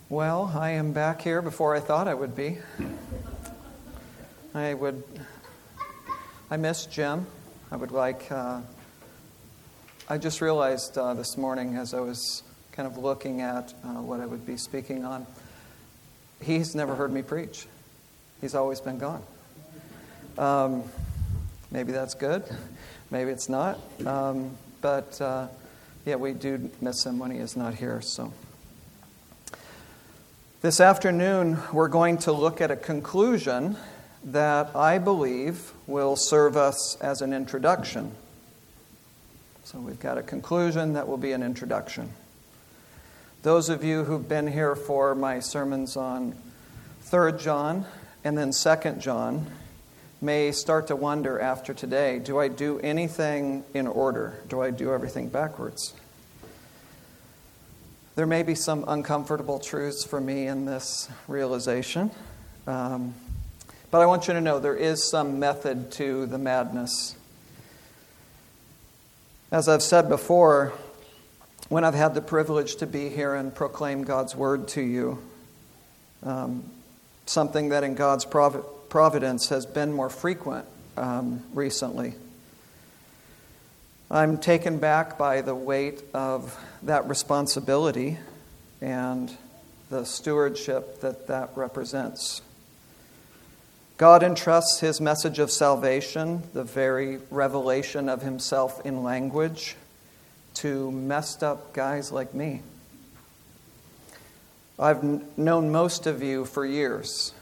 Well, I am back here before I thought I would be. I miss Jim. I just realized this morning as I was kind of looking at what I would be speaking on, he's never heard me preach. He's always been gone. Maybe that's good. Maybe it's not. But we do miss him when he is not here. So this afternoon, we're going to look at a conclusion that I believe will serve us as an introduction. So we've got a conclusion that will be an introduction. Those of you who've been here for my sermons on 3rd John and then 2nd John may start to wonder after today, do I do anything in order? Do I do everything backwards? There may be some uncomfortable truths for me in this realization. But I want you to know there is some method to the madness. As I've said before, when I've had the privilege to be here and proclaim God's word to you, something that in God's providence has been more frequent recently, I'm taken back by the weight of that responsibility and the stewardship that represents. God entrusts His message of salvation, the very revelation of Himself in language, to messed up guys like me. I've known most of you for years.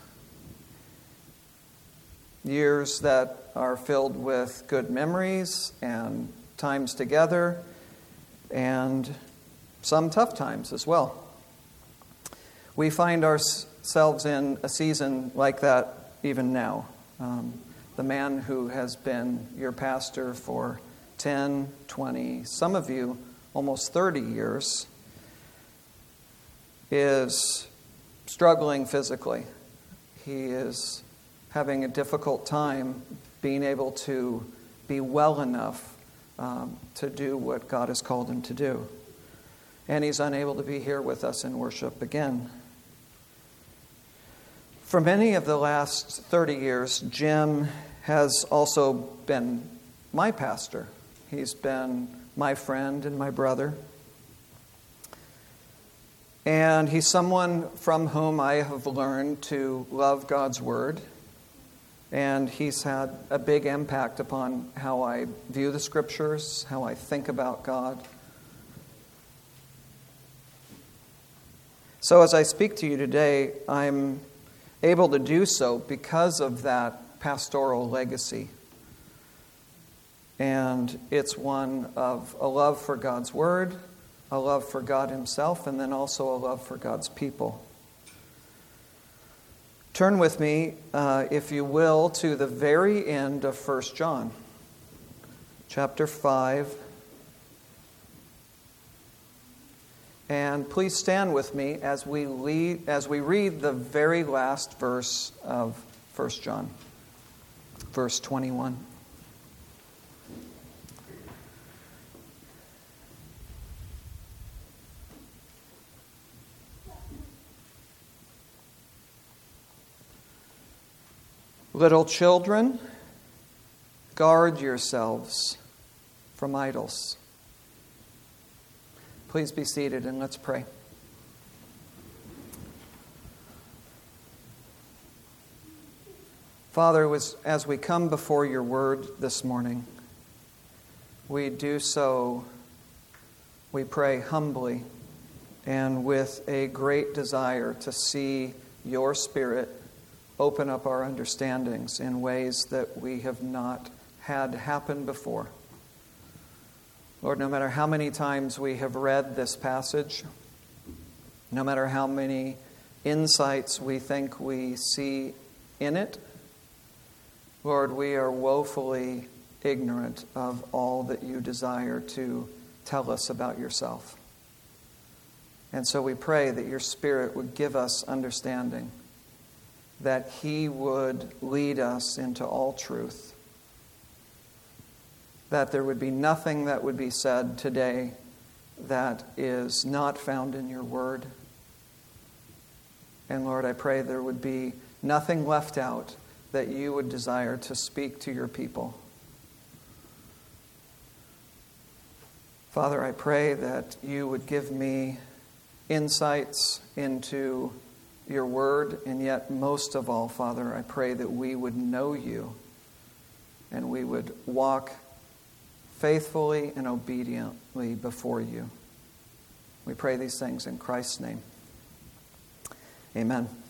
Years that are filled with good memories and times together, and some tough times as well. We find ourselves in a season like that even now. The man who has been your pastor for 10, 20, some of you almost 30 years is struggling physically. He is having a difficult time being able to be well enough to do what God has called him to do. And he's unable to be here with us in worship again. For many of the last 30 years, Jim has also been my pastor. He's been my friend and my brother. And he's someone from whom I have learned to love God's Word. And he's had a big impact upon how I view the Scriptures, how I think about God. So as I speak to you today, I'm able to do so because of that pastoral legacy. And it's one of a love for God's Word, a love for God Himself, and then also a love for God's people. Turn with me, if you will, to the very end of 1 John, chapter 5. And please stand with me as we read the very last verse of 1 John, verse 21. Little children, guard yourselves from idols. Please be seated and let's pray. Father, as we come before your word this morning, we do so, we pray humbly and with a great desire to see your Spirit open up our understandings in ways that we have not had happen before. Lord, no matter how many times we have read this passage, no matter how many insights we think we see in it, Lord, we are woefully ignorant of all that you desire to tell us about yourself. And so we pray that your Spirit would give us understanding, that He would lead us into all truth, that there would be nothing that would be said today that is not found in your word, And Lord, I pray there would be nothing left out that you would desire to speak to your people. Father, I pray that you would give me insights into your word, and yet most of all, Father, I pray that we would know you and we would walk faithfully and obediently before you. We pray these things in Christ's name. Amen.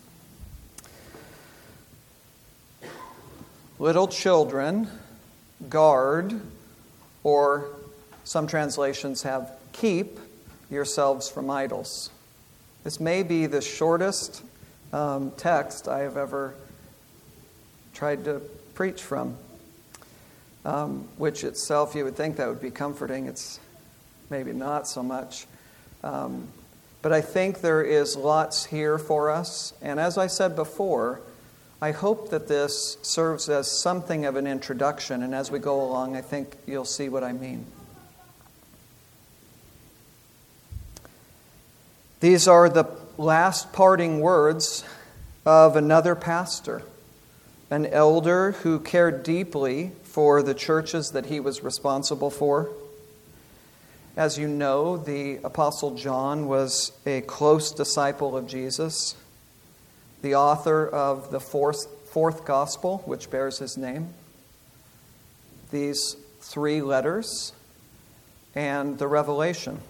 Little children, guard, or some translations have keep yourselves from idols. This may be the shortest text I have ever tried to preach from, which itself you would think that would be comforting. It's maybe not so much. But I think there is lots here for us. And as I said before, I hope that this serves as something of an introduction. And as we go along, I think you'll see what I mean. These are the last parting words of another pastor, an elder who cared deeply for the churches that he was responsible for. As you know, the Apostle John was a close disciple of Jesus, the author of the fourth gospel, which bears his name, these 3 letters, and the Revelation.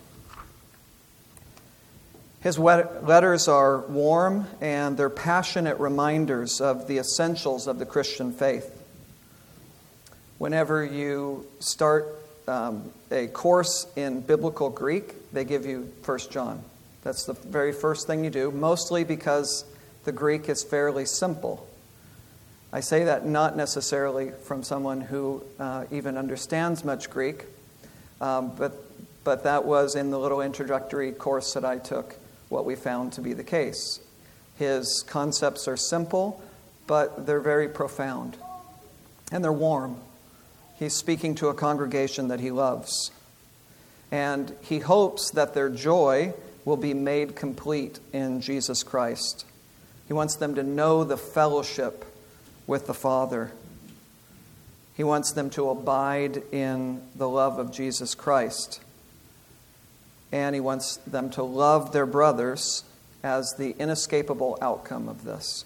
His letters are warm and they're passionate reminders of the essentials of the Christian faith. Whenever you start a course in biblical Greek, they give you 1 John. That's the very first thing you do, mostly because the Greek is fairly simple. I say that not necessarily from someone who even understands much Greek, but that was in the little introductory course that I took, what we found to be the case. His concepts are simple, but they're very profound, and they're warm. He's speaking to a congregation that he loves. And he hopes that their joy will be made complete in Jesus Christ. He wants them to know the fellowship with the Father. He wants them to abide in the love of Jesus Christ. And he wants them to love their brothers as the inescapable outcome of this.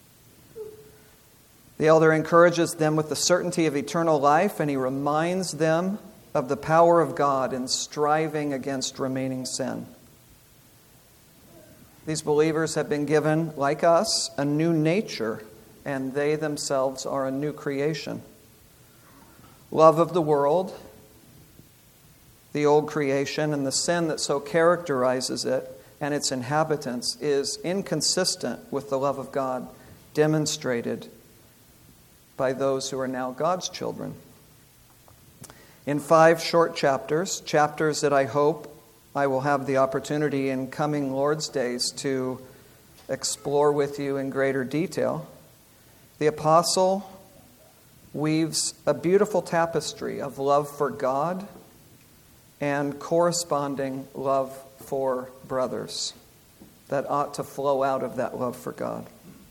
The elder encourages them with the certainty of eternal life, and he reminds them of the power of God in striving against remaining sin. These believers have been given, like us, a new nature, and they themselves are a new creation. Love of the world, the old creation, and the sin that so characterizes it and its inhabitants is inconsistent with the love of God demonstrated by those who are now God's children. In 5 short chapters that I hope I will have the opportunity in coming Lord's days to explore with you in greater detail, the apostle weaves a beautiful tapestry of love for God and corresponding love for brothers that ought to flow out of that love for God.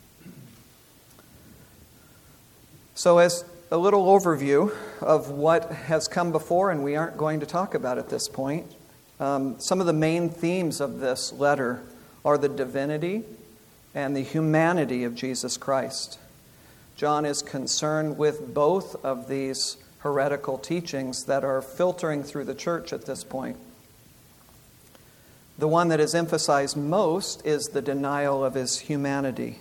So as a little overview of what has come before, and we aren't going to talk about at this point, some of the main themes of this letter are the divinity and the humanity of Jesus Christ. John is concerned with both of these heretical teachings that are filtering through the church at this point. The one that is emphasized most is the denial of his humanity.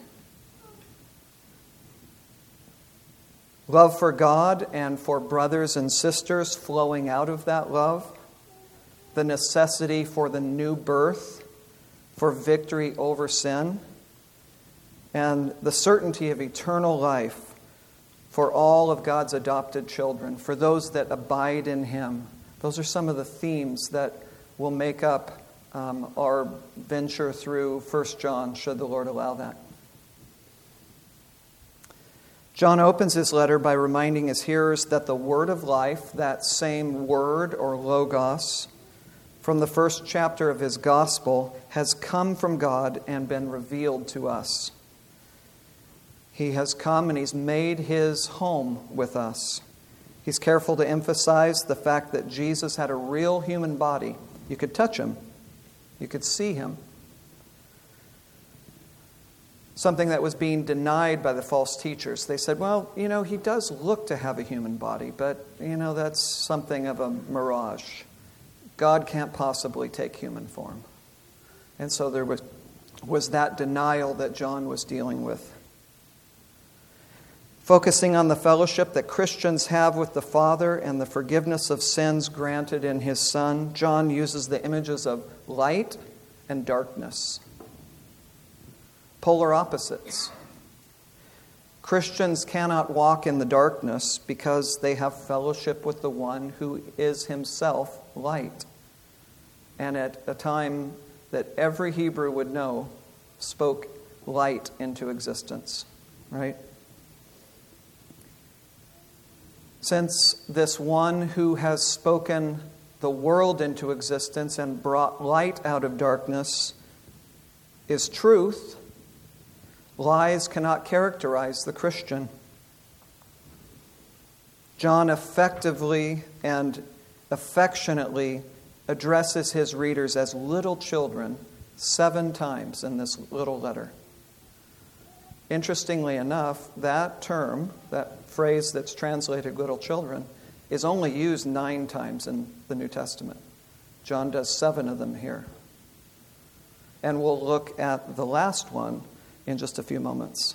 Love for God and for brothers and sisters flowing out of that love. The necessity for the new birth, for victory over sin. And the certainty of eternal life for all of God's adopted children, for those that abide in Him. Those are some of the themes that will make up our venture through 1 John, should the Lord allow that. John opens his letter by reminding his hearers that the word of life, that same word or logos from the first chapter of his gospel has come from God and been revealed to us. He has come and he's made his home with us. He's careful to emphasize the fact that Jesus had a real human body. You could touch him. You could see him. Something that was being denied by the false teachers. They said, well, he does look to have a human body, but, that's something of a mirage. God can't possibly take human form. And so there was that denial that John was dealing with. Focusing on the fellowship that Christians have with the Father and the forgiveness of sins granted in his Son, John uses the images of light and darkness. Polar opposites. Christians cannot walk in the darkness because they have fellowship with the one who is himself light. And at a time that every Hebrew would know, spoke light into existence. Right? Since this one who has spoken the world into existence and brought light out of darkness is truth, lies cannot characterize the Christian. John effectively and affectionately addresses his readers as little children 7 times in this little letter. Interestingly enough, that term, that phrase that's translated little children, is only used 9 times in the New Testament. John does 7 of them here. And we'll look at the last one in just a few moments.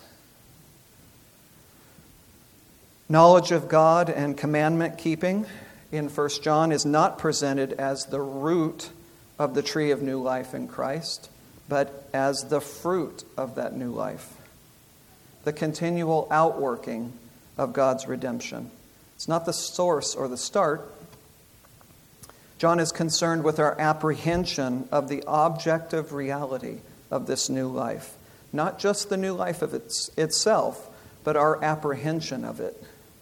Knowledge of God and commandment keeping in 1 John is not presented as the root of the tree of new life in Christ, but as the fruit of that new life. The continual outworking of God's redemption. It's not the source or the start. John is concerned with our apprehension of the objective reality of this new life. Not just the new life of itself, but our apprehension of it.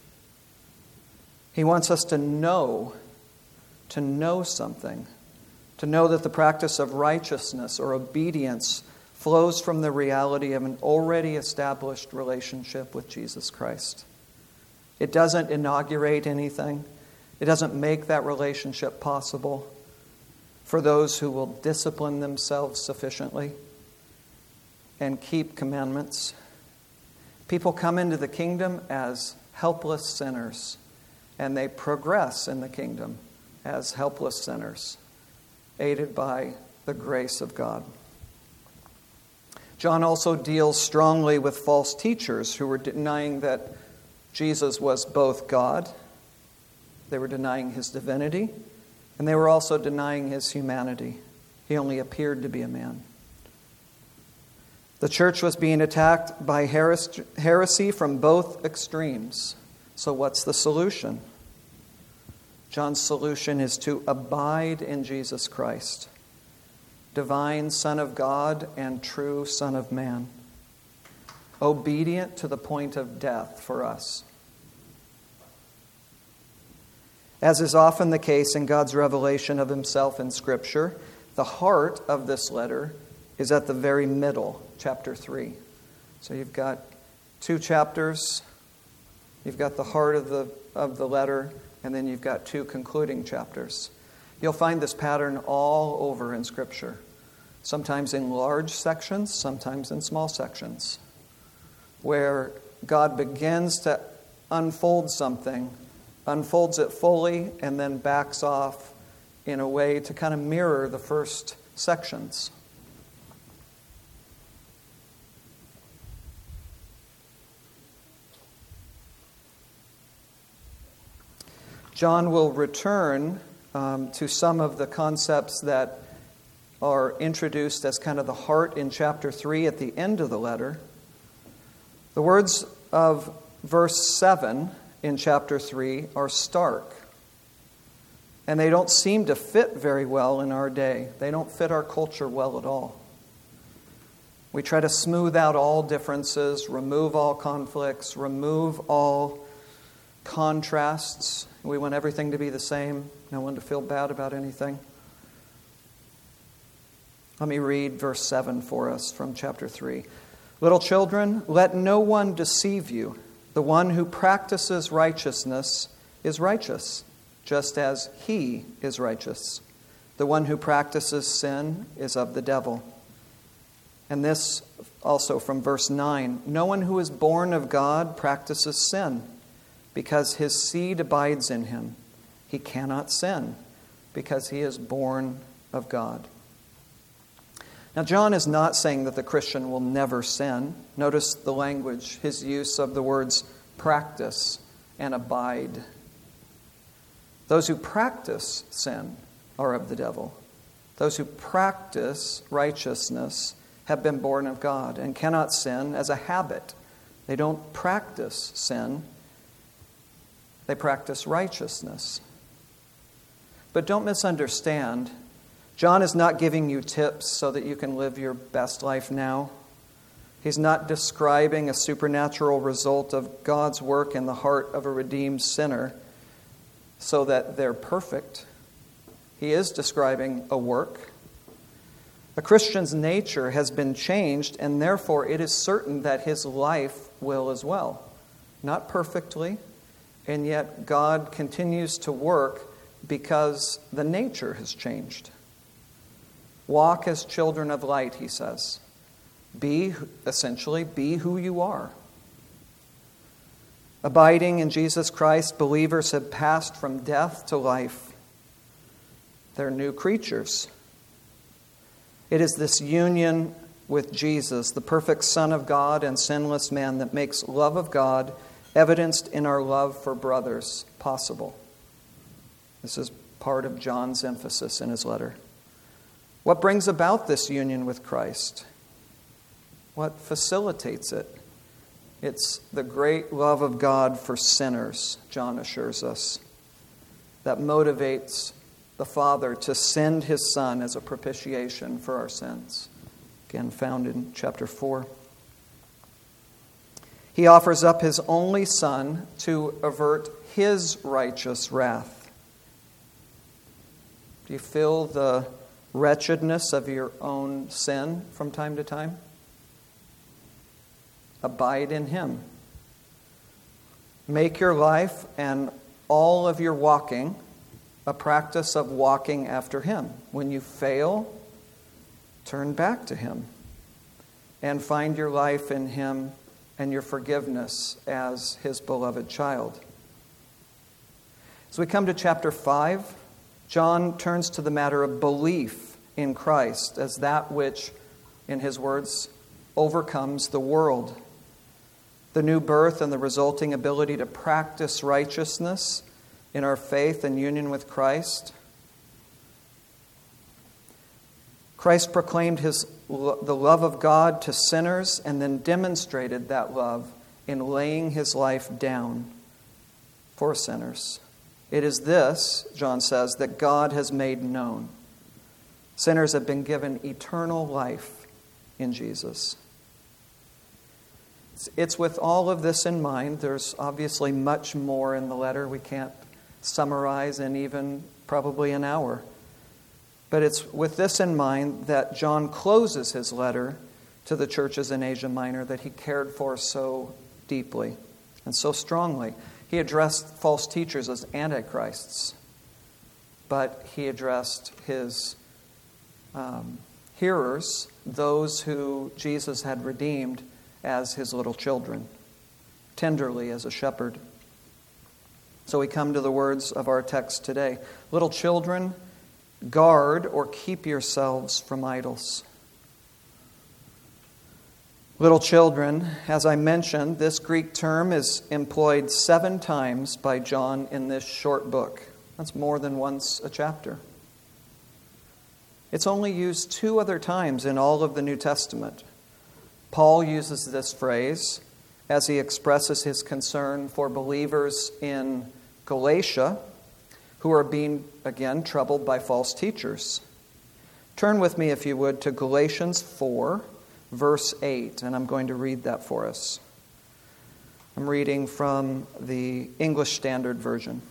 He wants us to know something. To know that the practice of righteousness or obedience flows from the reality of an already established relationship with Jesus Christ. It doesn't inaugurate anything. It doesn't make that relationship possible for those who will discipline themselves sufficiently and keep commandments. People come into the kingdom as helpless sinners, and they progress in the kingdom as helpless sinners, aided by the grace of God. John also deals strongly with false teachers who were denying that Jesus was both God. They were denying his divinity, and they were also denying his humanity. He only appeared to be a man. The church was being attacked by heresy from both extremes. So what's the solution? John's solution is to abide in Jesus Christ, divine Son of God and true Son of Man, obedient to the point of death for us. As is often the case in God's revelation of himself in Scripture, the heart of this letter is at the very middle, chapter 3. So you've got 2 chapters, you've got the heart of the letter, and then you've got 2 concluding chapters. You'll find this pattern all over in Scripture, sometimes in large sections, sometimes in small sections, where God begins to unfold something, unfolds it fully, and then backs off in a way to kind of mirror the first sections. John will return to some of the concepts that are introduced as kind of the heart in chapter 3 at the end of the letter. The words of verse 7 in chapter 3 are stark, and they don't seem to fit very well in our day. They don't fit our culture well at all. We try to smooth out all differences, remove all conflicts, remove all contrasts. We want everything to be the same, no one to feel bad about anything. Let me read verse 7 for us from chapter 3. Little children, let no one deceive you. The one who practices righteousness is righteous, just as he is righteous. The one who practices sin is of the devil. And this also from verse 9. No one who is born of God practices sin, because his seed abides in him. He cannot sin, because he is born of God. Now, John is not saying that the Christian will never sin. Notice the language, his use of the words practice and abide. Those who practice sin are of the devil. Those who practice righteousness have been born of God and cannot sin as a habit. They don't practice sin. They practice righteousness. But don't misunderstand. John is not giving you tips so that you can live your best life now. He's not describing a supernatural result of God's work in the heart of a redeemed sinner so that they're perfect. He is describing a work. A Christian's nature has been changed, and therefore it is certain that his life will as well. Not perfectly, and yet God continues to work because the nature has changed. Walk as children of light, he says. Be who you are. Abiding in Jesus Christ, believers have passed from death to life. They're new creatures. It is this union with Jesus, the perfect Son of God and sinless man, that makes love of God evidenced in our love for brothers possible. This is part of John's emphasis in his letter. What brings about this union with Christ? What facilitates it? It's the great love of God for sinners, John assures us, that motivates the Father to send his Son as a propitiation for our sins. Again, found in chapter 4. He offers up his only Son to avert his righteous wrath. Do you feel the wretchedness of your own sin from time to time? Abide in him. Make your life and all of your walking a practice of walking after him. When you fail, turn back to him and find your life in him and your forgiveness as his beloved child. As we come to chapter 5, John turns to the matter of belief in Christ as that which, in his words, overcomes the world. The new birth and the resulting ability to practice righteousness in our faith and union with Christ. Christ proclaimed the love of God to sinners and then demonstrated that love in laying his life down for sinners. It is this, John says, that God has made known. Sinners have been given eternal life in Jesus. It's with all of this in mind. There's obviously much more in the letter we can't summarize in even probably an hour. But it's with this in mind that John closes his letter to the churches in Asia Minor that he cared for so deeply and so strongly. He addressed false teachers as antichrists, but he addressed his hearers, those who Jesus had redeemed, as his little children, tenderly as a shepherd. So we come to the words of our text today. Little children, guard or keep yourselves from idols. Little children, as I mentioned, this Greek term is employed 7 times by John in this short book. That's more than once a chapter. It's only used 2 other times in all of the New Testament. Paul uses this phrase as he expresses his concern for believers in Galatia who are being, again, troubled by false teachers. Turn with me, if you would, to Galatians 4, verse 8, and I'm going to read that for us. I'm reading from the English Standard Version.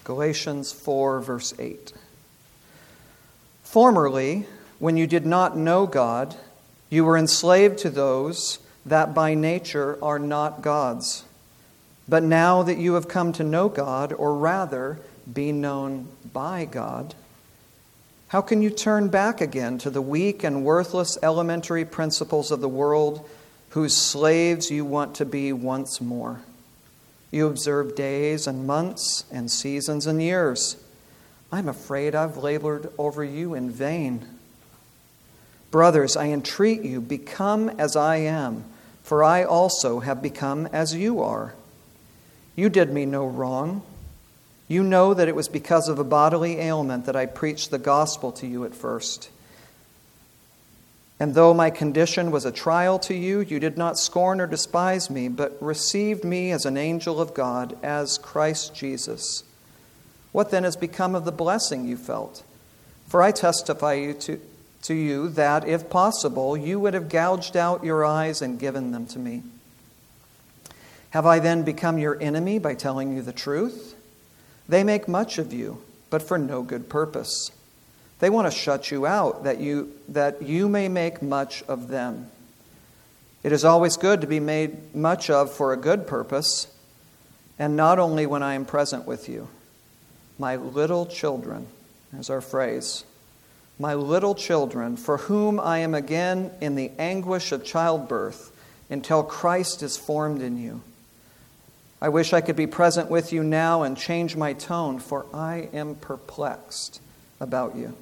Galatians 4, verse 8. Formerly, when you did not know God, you were enslaved to those that by nature are not God's. But now that you have come to know God, or rather, be known by God, how can you turn back again to the weak and worthless elementary principles of the world whose slaves you want to be once more? You observe days and months and seasons and years. I'm afraid I've labored over you in vain. Brothers, I entreat you, become as I am, for I also have become as you are. You did me no wrong. You know that it was because of a bodily ailment that I preached the gospel to you at first. And though my condition was a trial to you, you did not scorn or despise me, but received me as an angel of God, as Christ Jesus. What then has become of the blessing you felt? For I testify to you that, if possible, you would have gouged out your eyes and given them to me. Have I then become your enemy by telling you the truth? They make much of you, but for no good purpose. They want to shut you out, that you may make much of them. It is always good to be made much of for a good purpose, and not only when I am present with you. My little children, there's our phrase, my little children, for whom I am again in the anguish of childbirth, until Christ is formed in you. I wish I could be present with you now and change my tone, for I am perplexed about you.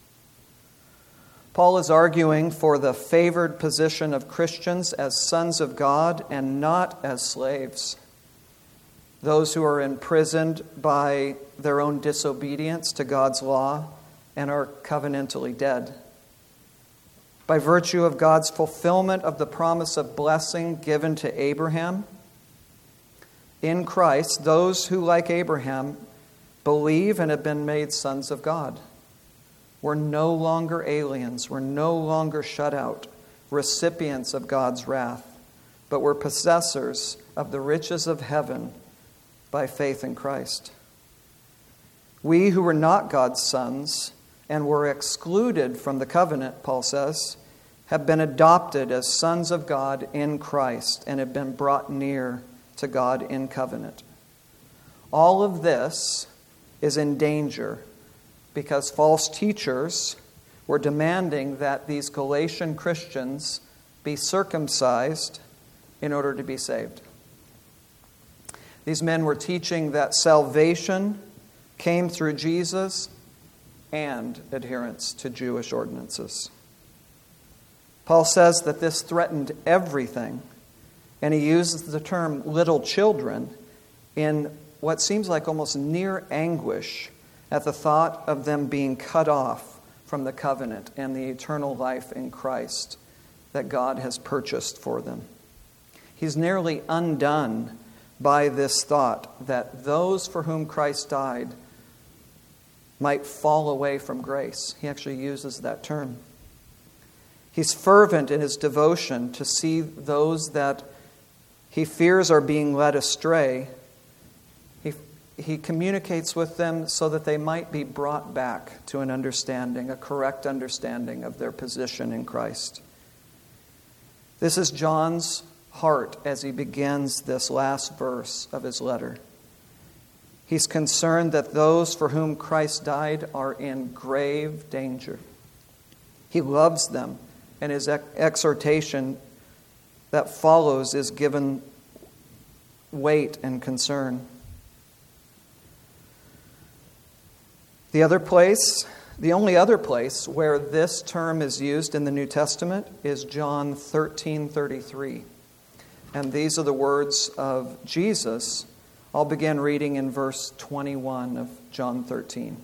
Paul is arguing for the favored position of Christians as sons of God and not as slaves. Those who are imprisoned by their own disobedience to God's law and are covenantally dead. By virtue of God's fulfillment of the promise of blessing given to Abraham, in Christ, those who, like Abraham, believe and have been made sons of God. We're no longer aliens. We're no longer shut out, recipients of God's wrath, but we're possessors of the riches of heaven by faith in Christ. We who were not God's sons and were excluded from the covenant, Paul says, have been adopted as sons of God in Christ and have been brought near to God in covenant. All of this is in danger because false teachers were demanding that these Galatian Christians be circumcised in order to be saved. These men were teaching that salvation came through Jesus and adherence to Jewish ordinances. Paul says that this threatened everything, and he uses the term little children in what seems like almost near anguish at the thought of them being cut off from the covenant and the eternal life in Christ that God has purchased for them. He's nearly undone by this thought that those for whom Christ died might fall away from grace. He actually uses that term. He's fervent in his devotion to see those that he fears are being led astray. He communicates with them so that they might be brought back to an understanding, a correct understanding of their position in Christ. This is John's heart as he begins this last verse of his letter. He's concerned that those for whom Christ died are in grave danger. He loves them, and his exhortation that follows is given weight and concern. The only other place where this term is used in the New Testament is John 13:33. And these are the words of Jesus. I'll begin reading in verse 21 of John 13.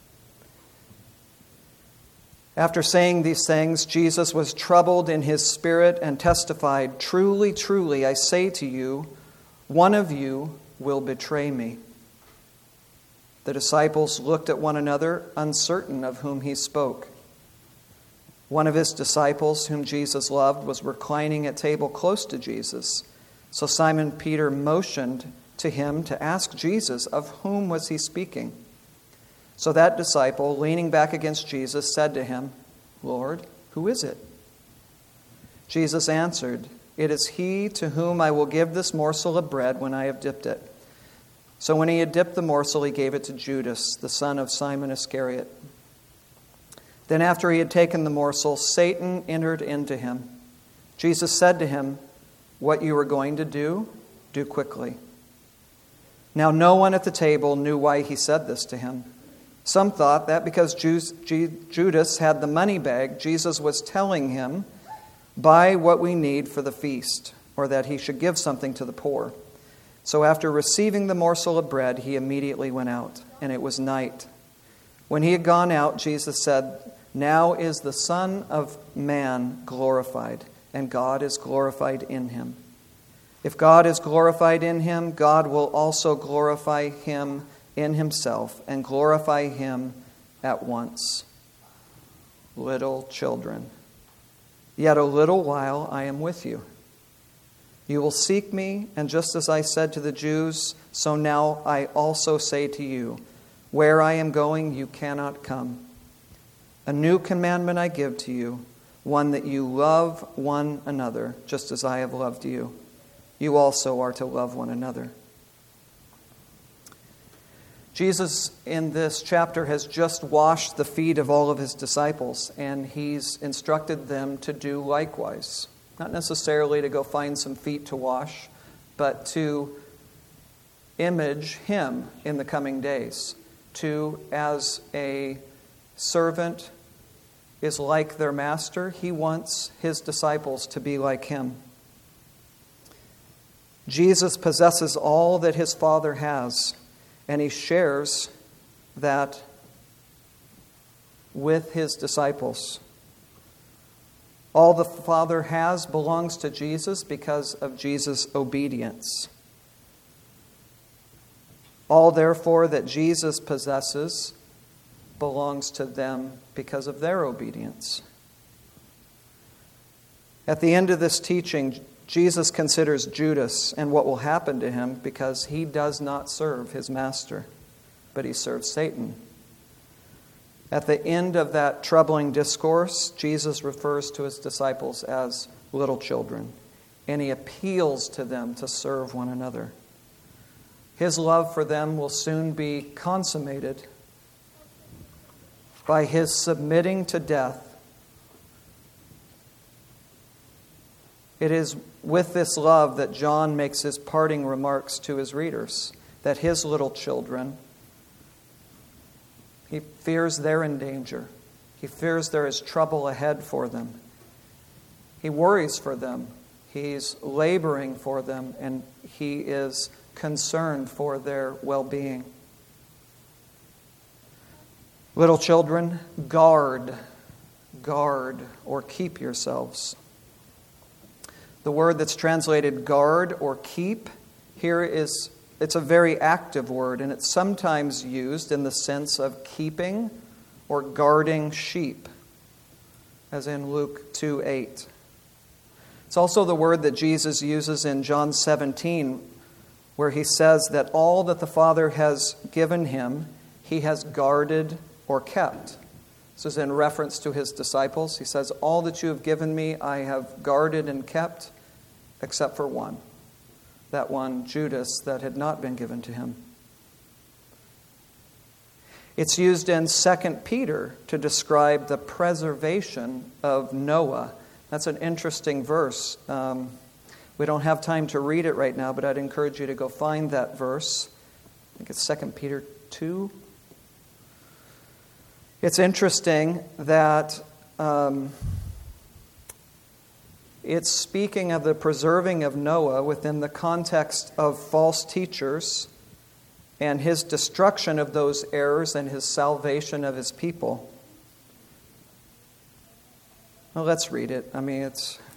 After saying these things, Jesus was troubled in his spirit and testified, "Truly, truly, I say to you, one of you will betray me." The disciples looked at one another, uncertain of whom he spoke. One of his disciples, whom Jesus loved, was reclining at table close to Jesus. So Simon Peter motioned to him to ask Jesus of whom was he speaking. So that disciple, leaning back against Jesus, said to him, "Lord, who is it?" Jesus answered, "It is he to whom I will give this morsel of bread when I have dipped it." So when he had dipped the morsel, he gave it to Judas, the son of Simon Iscariot. Then after he had taken the morsel, Satan entered into him. Jesus said to him, "What you are going to do, do quickly." Now no one at the table knew why he said this to him. Some thought that because Judas had the money bag, Jesus was telling him, "Buy what we need for the feast," or that he should give something to the poor. So after receiving the morsel of bread, he immediately went out, and it was night. When he had gone out, Jesus said, "Now is the Son of Man glorified, and God is glorified in him. If God is glorified in him, God will also glorify him in himself and glorify him at once. Little children, yet a little while I am with you. You will seek me, and just as I said to the Jews, so now I also say to you, where I am going, you cannot come. A new commandment I give to you, one that you love one another, just as I have loved you. You also are to love one another." Jesus, in this chapter, has just washed the feet of all of his disciples, and he's instructed them to do likewise. Not necessarily to go find some feet to wash, but to image him in the coming days. To, as a servant is like their master, he wants his disciples to be like him. Jesus possesses all that his Father has, and he shares that with his disciples. All the Father has belongs to Jesus because of Jesus' obedience. All, therefore, that Jesus possesses belongs to them because of their obedience. At the end of this teaching, Jesus considers Judas and what will happen to him because he does not serve his master, but he serves Satan. At the end of that troubling discourse, Jesus refers to his disciples as little children, and he appeals to them to serve one another. His love for them will soon be consummated by his submitting to death. It is with this love that John makes his parting remarks to his readers, that his little children, he fears they're in danger. He fears there is trouble ahead for them. He worries for them. He's laboring for them, and he is concerned for their well-being. Little children, guard, or keep yourselves. The word that's translated guard or keep here it's a very active word, and it's sometimes used in the sense of keeping or guarding sheep, as in Luke 2:8. It's also the word that Jesus uses in John 17, where he says that all that the Father has given him, he has guarded or kept. This is in reference to his disciples. He says, "All that you have given me, I have guarded and kept, except for one." That one, Judas, that had not been given to him. It's used in 2 Peter to describe the preservation of Noah. That's an interesting verse. We don't have time to read it right now, but I'd encourage you to go find that verse. I think it's 2 Peter 2. It's interesting that it's speaking of the preserving of Noah within the context of false teachers and his destruction of those errors and his salvation of his people. Well, let's read it. I mean,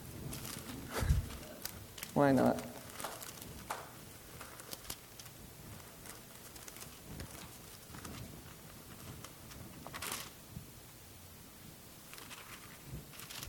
why not?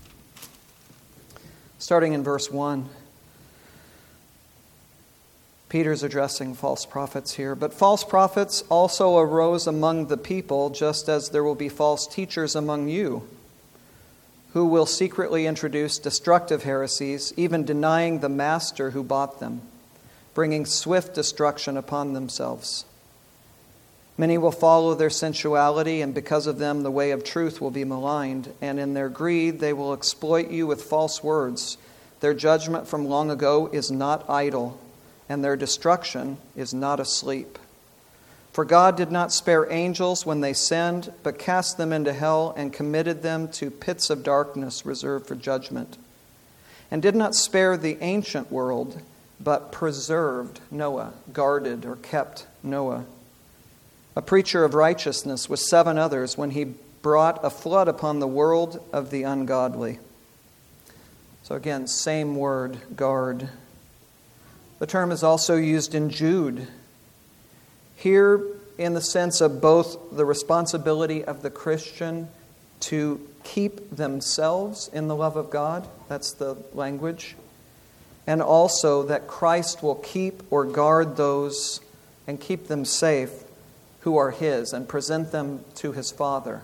Starting in verse 1. Peter's addressing false prophets here. But false prophets also arose among the people, just as there will be false teachers among you, who will secretly introduce destructive heresies, even denying the master who bought them, bringing swift destruction upon themselves. Many will follow their sensuality, and because of them the way of truth will be maligned, and in their greed they will exploit you with false words. Their judgment from long ago is not idle, and their destruction is not asleep. For God did not spare angels when they sinned, but cast them into hell and committed them to pits of darkness reserved for judgment. And did not spare the ancient world, but preserved Noah, guarded or kept Noah, a preacher of righteousness with 7 others, when he brought a flood upon the world of the ungodly. So again, same word, guard. The term is also used in Jude. Here, in the sense of both the responsibility of the Christian to keep themselves in the love of God, that's the language, and also that Christ will keep or guard those and keep them safe who are His and present them to His Father.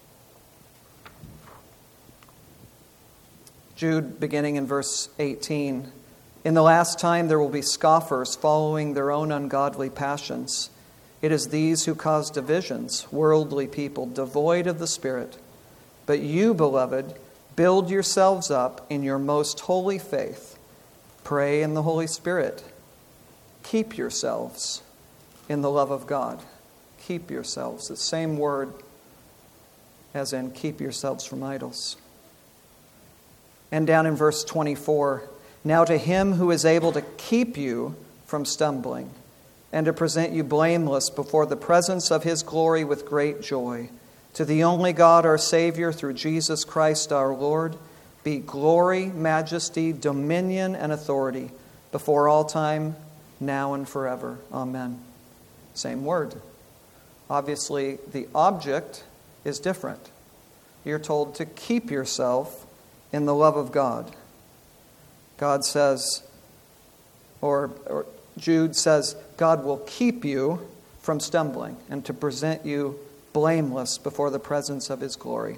Jude, beginning in verse 18, "In the last time there will be scoffers following their own ungodly passions. It is these who cause divisions, worldly people, devoid of the Spirit. But you, beloved, build yourselves up in your most holy faith. Pray in the Holy Spirit. Keep yourselves in the love of God." Keep yourselves, the same word as in keep yourselves from idols. And down in verse 24, "Now to Him who is able to keep you from stumbling and to present you blameless before the presence of His glory with great joy, to the only God our Savior through Jesus Christ our Lord, be glory, majesty, dominion, and authority before all time, now and forever. Amen." Same word. Obviously, the object is different. You're told to keep yourself in the love of God. God says, or Jude says, God will keep you from stumbling and to present you blameless before the presence of His glory.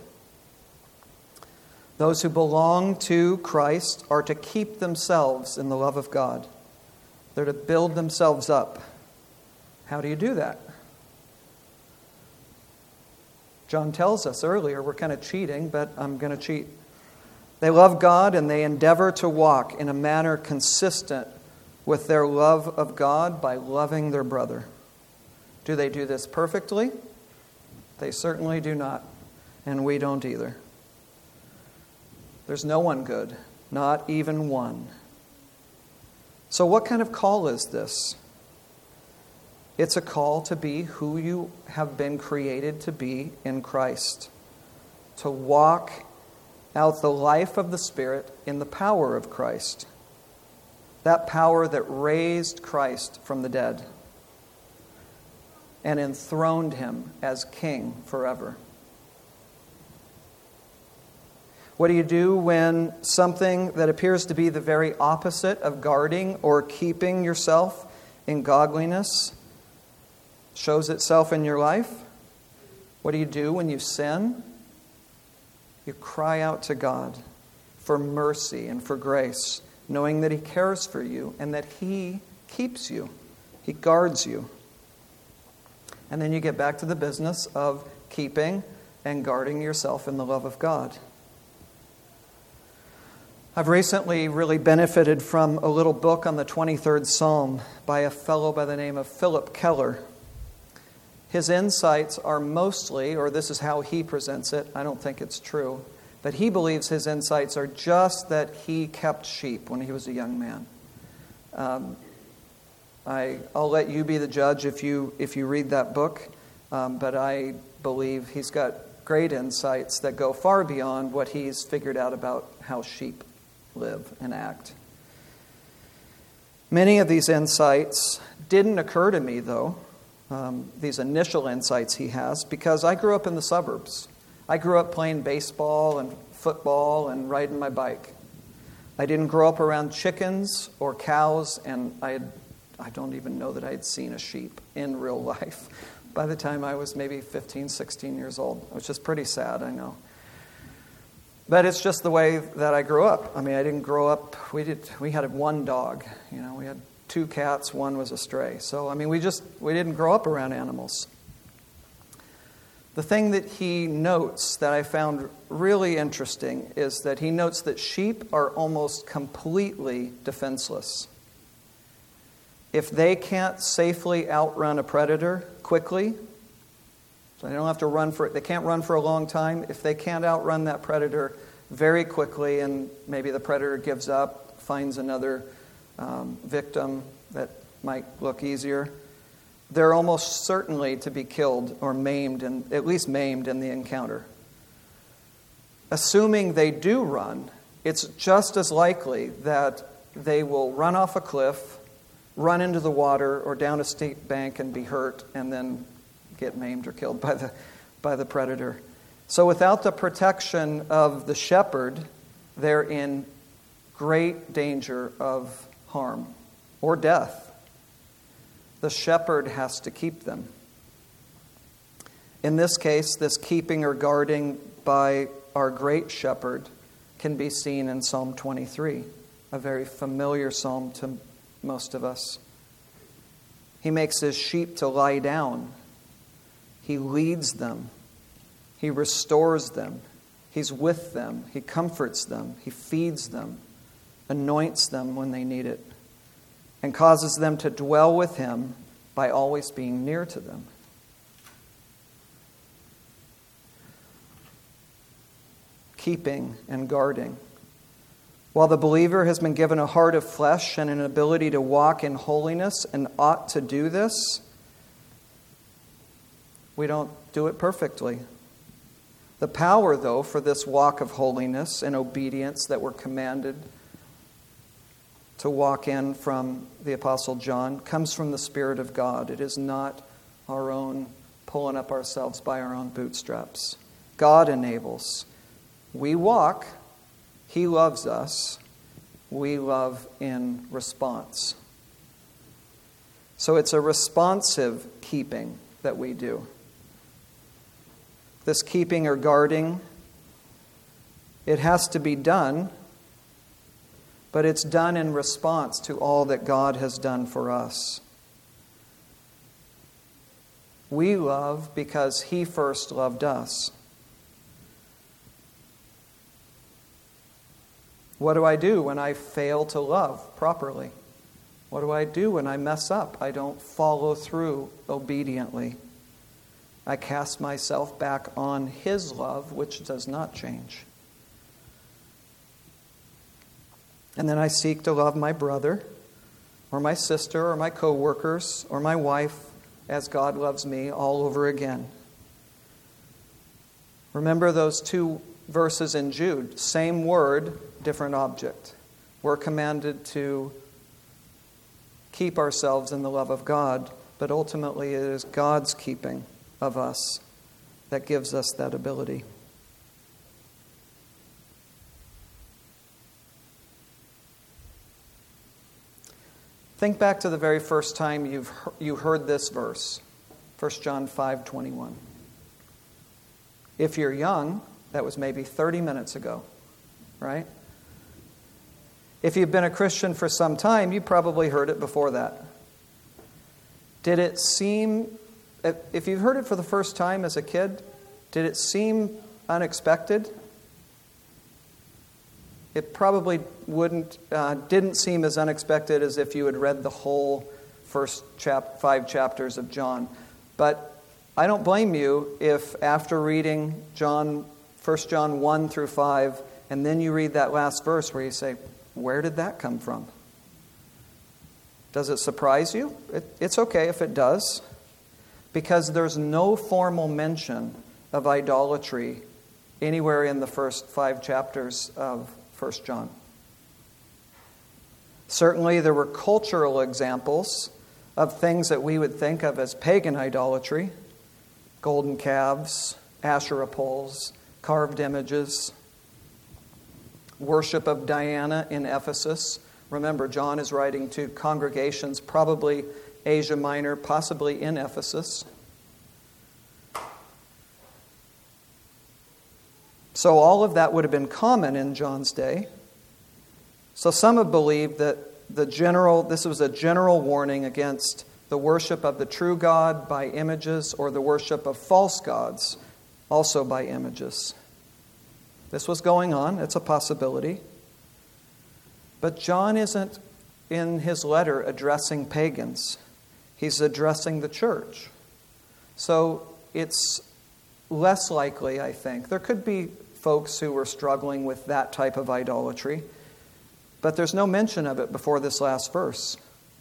Those who belong to Christ are to keep themselves in the love of God. They're to build themselves up. How do you do that? John tells us earlier, we're kind of cheating, but I'm going to cheat. They love God and they endeavor to walk in a manner consistent with their love of God by loving their brother. Do they do this perfectly? They certainly do not, and we don't either. There's no one good, not even one. So what kind of call is this? It's a call to be who you have been created to be in Christ. To walk out the life of the Spirit in the power of Christ. That power that raised Christ from the dead and enthroned Him as King forever. What do you do when something that appears to be the very opposite of guarding or keeping yourself in godliness shows itself in your life? What do you do when you sin? You cry out to God for mercy and for grace, knowing that He cares for you and that He keeps you. He guards you. And then you get back to the business of keeping and guarding yourself in the love of God. I've recently really benefited from a little book on the 23rd Psalm by a fellow by the name of Philip Keller. His insights are mostly, or this is how he presents it, I don't think it's true, but he believes his insights are just that he kept sheep when he was a young man. I'll let you be the judge if you read that book, but I believe he's got great insights that go far beyond what he's figured out about how sheep live and act. Many of these insights didn't occur to me, though, these initial insights he has, because I grew up in the suburbs. I grew up playing baseball and football and riding my bike. I didn't grow up around chickens or cows, and I had I don't even know that I had seen a sheep in real life by the time I was maybe 15, 16 years old, which is pretty sad, I know. But it's just the way that I grew up. I mean, I didn't grow up, we had one dog, we had 2 cats, one was a stray. So, I mean, we didn't grow up around animals. The thing that he notes that I found really interesting is that he notes that sheep are almost completely defenseless. If they can't safely outrun a predator quickly, so they don't have to run for it, they can't run for a long time. If they can't outrun that predator very quickly and maybe the predator gives up, finds another victim that might look easier, they're almost certainly to be killed or maimed, and at least maimed in the encounter. Assuming they do run, it's just as likely that they will run off a cliff, run into the water or down a steep bank and be hurt, and then get maimed or killed by the predator. So without the protection of the shepherd, they're in great danger of harm or death. The shepherd has to keep them. In this case, this keeping or guarding by our great shepherd can be seen in Psalm 23, a very familiar psalm to most of us. He makes his sheep to lie down. He leads them. He restores them. He's with them. He comforts them. He feeds them, anoints them when they need it, and causes them to dwell with him by always being near to them. Keeping and guarding. While the believer has been given a heart of flesh and an ability to walk in holiness and ought to do this, we don't do it perfectly. The power, though, for this walk of holiness and obedience that we're commanded to walk in from the Apostle John comes from the Spirit of God. It is not our own pulling up ourselves by our own bootstraps. God enables. We walk. He loves us. We love in response. So it's a responsive keeping that we do. This keeping or guarding, it has to be done, but it's done in response to all that God has done for us. We love because He first loved us. What do I do when I fail to love properly? What do I do when I mess up? I don't follow through obediently. I cast myself back on His love, which does not change. And then I seek to love my brother, or my sister, or my co-workers, or my wife, as God loves me, all over again. Remember those 2 verses in Jude. Same word, different object. We're commanded to keep ourselves in the love of God, but ultimately it is God's keeping of us that gives us that ability. Think back to the very first time you heard this verse, 1 John 5:21. If you're young, that was maybe 30 minutes ago, right? If you've been a Christian for some time, you probably heard it before that. Did it seem, if you've heard it for the first time as a kid, did it seem unexpected? It probably didn't seem as unexpected as if you had read the whole first 5 chapters of John. But I don't blame you if after reading 1 John 1 through 5, and then you read that last verse where you say, where did that come from? Does it surprise you? It's okay if it does, because there's no formal mention of idolatry anywhere in the first 5 chapters of 1 John. Certainly there were cultural examples of things that we would think of as pagan idolatry: golden calves, Asherah poles, carved images, worship of Diana in Ephesus, Remember, John is writing to congregations, probably Asia Minor, possibly in Ephesus. So all of that would have been common in John's day. So some have believed that this was a general warning against the worship of the true God by images or the worship of false gods also by images. This was going on. It's a possibility. But John isn't in his letter addressing pagans. He's addressing the church. So it's less likely, I think. There could be folks who were struggling with that type of idolatry, but there's no mention of it before this last verse.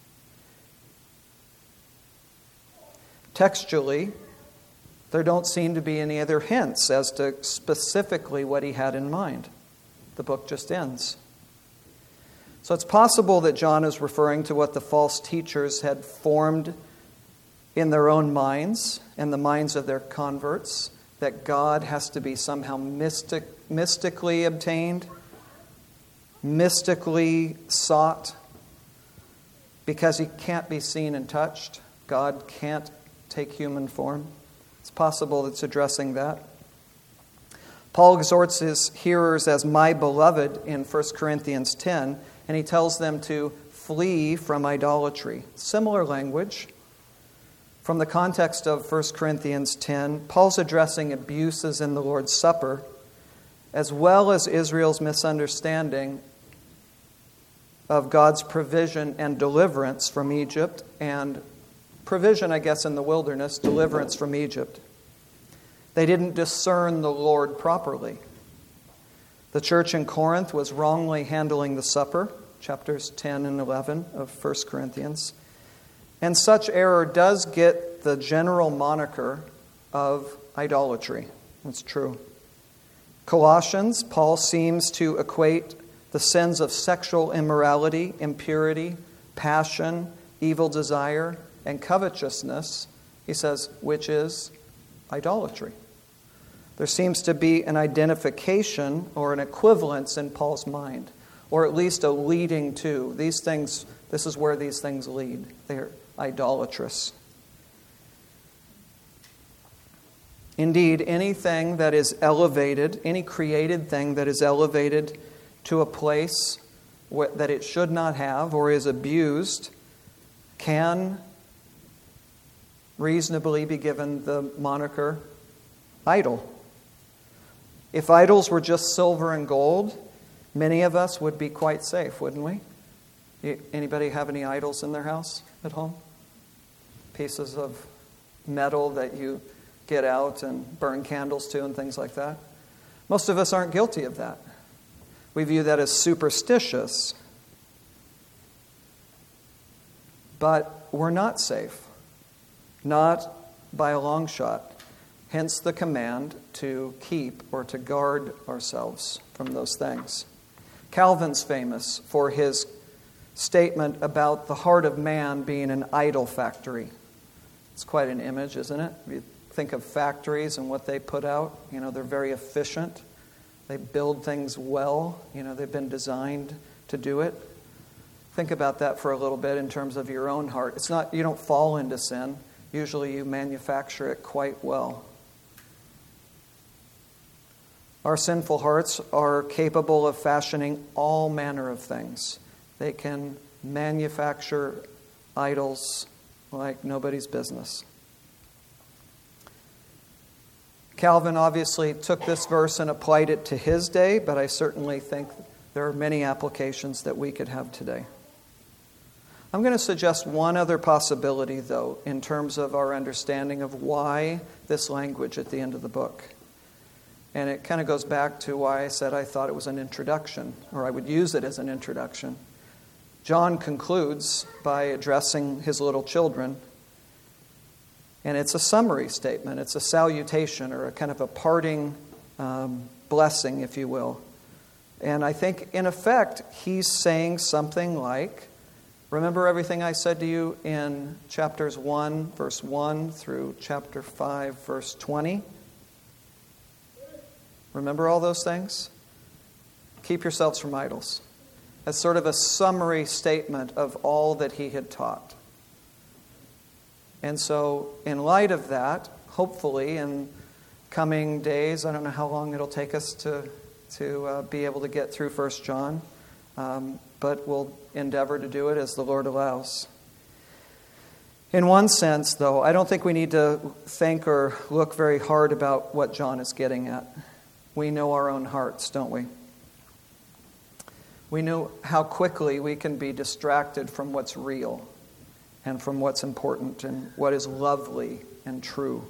Textually, there don't seem to be any other hints as to specifically what he had in mind. The book just ends. So it's possible that John is referring to what the false teachers had formed in their own minds and the minds of their converts, that God has to be somehow mystically obtained, mystically sought, because he can't be seen and touched. God can't take human form. It's possible it's addressing that. Paul exhorts his hearers as my beloved in 1 Corinthians 10, and he tells them to flee from idolatry. Similar language. From the context of 1 Corinthians 10, Paul's addressing abuses in the Lord's Supper, as well as Israel's misunderstanding of God's provision and deliverance from Egypt, and provision, I guess, in the wilderness, deliverance from Egypt. They didn't discern the Lord properly. The church in Corinth was wrongly handling the supper, chapters 10 and 11 of 1 Corinthians. And such error does get the general moniker of idolatry. That's true. Colossians, Paul seems to equate the sins of sexual immorality, impurity, passion, evil desire, and covetousness, he says, which is idolatry. There seems to be an identification or an equivalence in Paul's mind, or at least a leading to. These things, this is where these things lead. They're idolatrous. Indeed, anything that is elevated, any created thing that is elevated to a place that it should not have or is abused can reasonably be given the moniker idol. If idols were just silver and gold, many of us would be quite safe, wouldn't we? Anybody have any idols in their house at home? Pieces of metal that you get out and burn candles to and things like that? Most of us aren't guilty of that. We view that as superstitious. But we're not safe. Not by a long shot. Hence the command to keep or to guard ourselves from those things. Calvin's famous for his statement about the heart of man being an idol factory. It's quite an image, isn't it? If you think of factories and what they put out, they're very efficient. They build things well. They've been designed to do it. Think about that for a little bit in terms of your own heart. It's not, you don't fall into sin. Usually you manufacture it quite well. Our sinful hearts are capable of fashioning all manner of things. They can manufacture idols like nobody's business. Calvin obviously took this verse and applied it to his day, but I certainly think there are many applications that we could have today. I'm going to suggest one other possibility, though, in terms of our understanding of why this language at the end of the book. And it kind of goes back to why I said I thought it was an introduction, or I would use it as an introduction. John concludes by addressing his little children, and it's a summary statement. It's a salutation, or a kind of a parting blessing, if you will. And I think, in effect, he's saying something like, remember everything I said to you in chapters 1, verse 1 through chapter 5, verse 20? Remember all those things? Keep yourselves from idols. as sort of a summary statement of all that he had taught. And so, in light of that, hopefully in coming days, I don't know how long it'll take us to be able to get through 1 John, but we'll endeavor to do it as the Lord allows. In one sense, though, I don't think we need to think or look very hard about what John is getting at. We know our own hearts, don't we? We know how quickly we can be distracted from what's real and from what's important and what is lovely and true.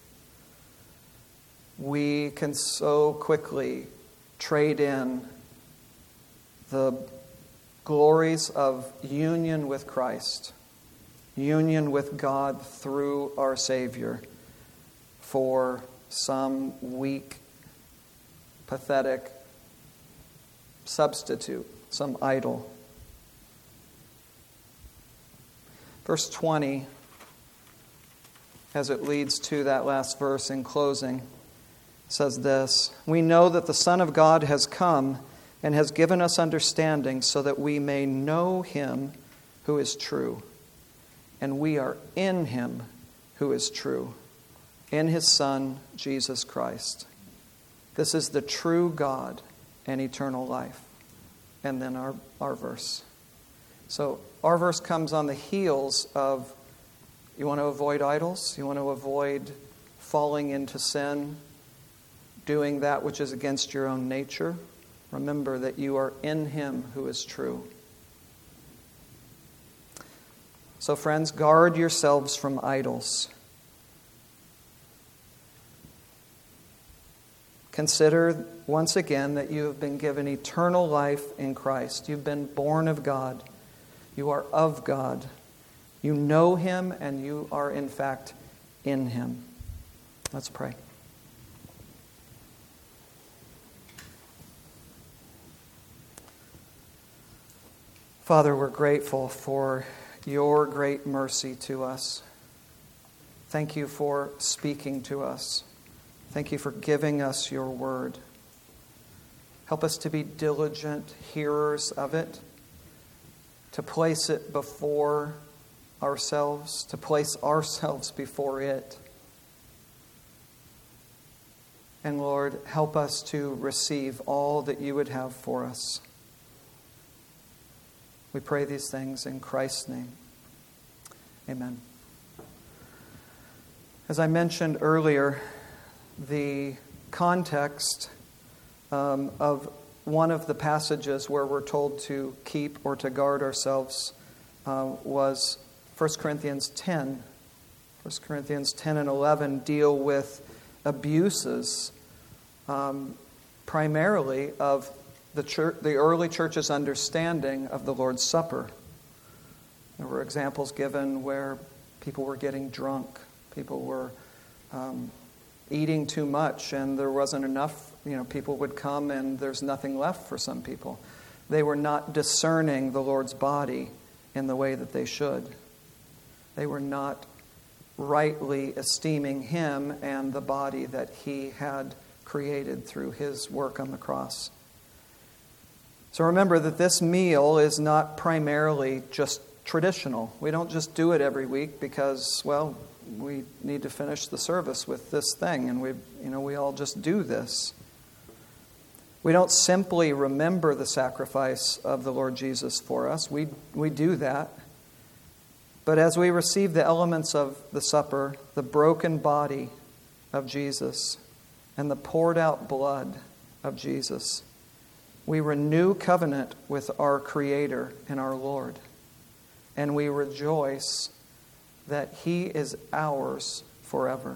We can so quickly trade in the glories of union with Christ, union with God through our Savior, for some weak, pathetic substitute, some idol. Verse 20, as it leads to that last verse in closing, says this: "We know that the Son of God has come and has given us understanding so that we may know Him who is true. And we are in Him who is true, in His Son, Jesus Christ. This is the true God and eternal life." And then our verse. So our verse comes on the heels of, you want to avoid idols? You want to avoid falling into sin, doing that which is against your own nature? Remember that you are in Him who is true. So friends, guard yourselves from idols. Consider once again that you have been given eternal life in Christ. You've been born of God. You are of God. You know Him, and you are in fact in Him. Let's pray. Father, we're grateful for your great mercy to us. Thank you for speaking to us. Thank you for giving us your word. Help us to be diligent hearers of it, to place it before ourselves, to place ourselves before it. And Lord, help us to receive all that you would have for us. We pray these things in Christ's name. Amen. As I mentioned earlier, the context of one of the passages where we're told to keep or to guard ourselves was 1 Corinthians 10. 1 Corinthians 10 and 11 deal with abuses primarily of the early church's understanding of the Lord's Supper. There were examples given where people were getting drunk, people were eating too much, and there wasn't enough. People would come and there's nothing left for some people. They were not discerning the Lord's body in the way that they should. They were not rightly esteeming Him and the body that He had created through His work on the cross. So remember that this meal is not primarily just traditional. We don't just do it every week because, well, we need to finish the service with this thing, and we all just do this. We don't simply remember the sacrifice of the Lord Jesus for us. We do that. But as we receive the elements of the supper, the broken body of Jesus and the poured out blood of Jesus, we renew covenant with our Creator and our Lord. And we rejoice that He is ours forever.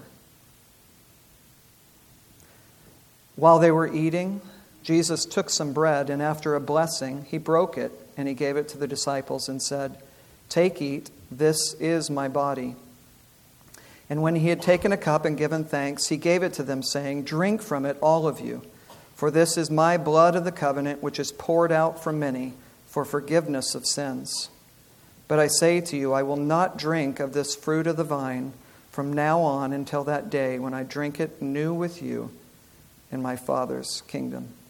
While they were eating, Jesus took some bread, and after a blessing, He broke it, and He gave it to the disciples and said, "Take, eat, this is my body." And when He had taken a cup and given thanks, He gave it to them, saying, "Drink from it, all of you. For this is my blood of the covenant, which is poured out for many for forgiveness of sins. But I say to you, I will not drink of this fruit of the vine from now on until that day when I drink it new with you in my Father's kingdom."